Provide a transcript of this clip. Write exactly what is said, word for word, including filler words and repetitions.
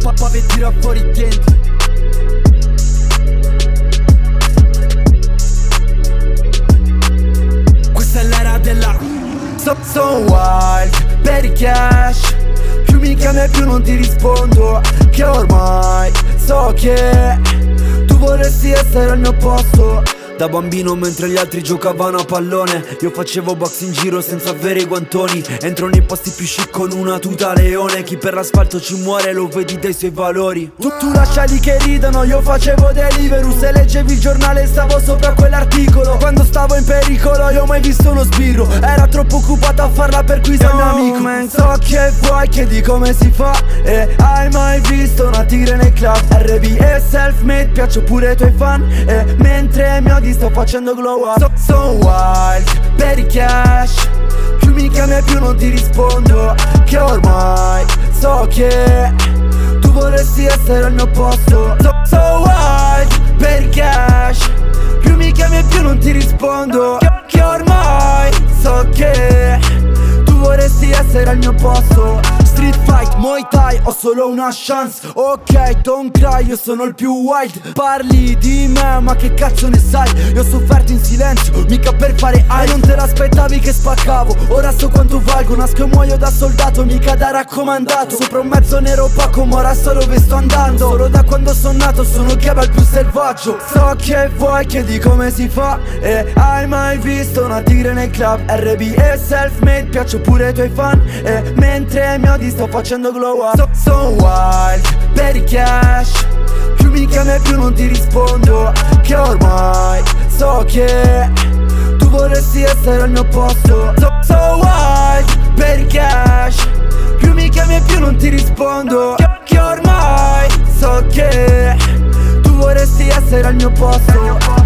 Papà e tira fuori i denti. Questa è l'era della So, so wild per i cash. Più mi chiami e più non ti rispondo, che ormai so che tu vorresti essere al mio posto. Da bambino mentre gli altri giocavano a pallone, io facevo box in giro senza avere i guantoni. Entro nei posti più chic con una tuta leone. Chi per l'asfalto ci muore lo vedi dai suoi valori. Tu, tu lasciali che ridano, io facevo Deliveroo. Se leggevi il giornale stavo sopra quell'articolo. Quando stavo in pericolo io ho mai visto uno sbirro. Era troppo occupato a farla per cui sei un amico. Man, so che vuoi, chiedi come si fa. E hai mai visto una tigre nel club? R B e self-made, piaccio pure ai tuoi fan. E mentre mi odi sto facendo glow up. So, so wild per i cash. Più mi chiami e più non ti rispondo, che ormai so che tu vorresti essere al mio posto. So, so wild per i cash. Più mi chiami e più non ti rispondo, che, che ormai so che tu vorresti essere al mio posto. Street fight, Muay Thai, ho solo una chance. Ok, don't cry, io sono il più wild. Parli di me, ma che cazzo ne sai? Io ho sofferto in silenzio, mica per fare ai. Non te l'aspettavi che spaccavo, ora so quanto valgo. Nasco e muoio da soldato, mica da raccomandato. Sopra un mezzo nero opaco, ma ora so dove sto andando. Solo da quando sono nato, sono il Kebab più selvaggio. So che vuoi, chiedi come si fa. E hai mai visto una tigre nel club? R B e self-made, piaccio pure ai tuoi fan. E mentre mi odi sto facendo glow up. So, so wild per i cash. Più mi chiami e più non ti rispondo, che ormai so che tu vorresti essere al mio posto. So, so wild per i cash. Più mi chiami e più non ti rispondo, che, che ormai so che tu vorresti essere al mio posto.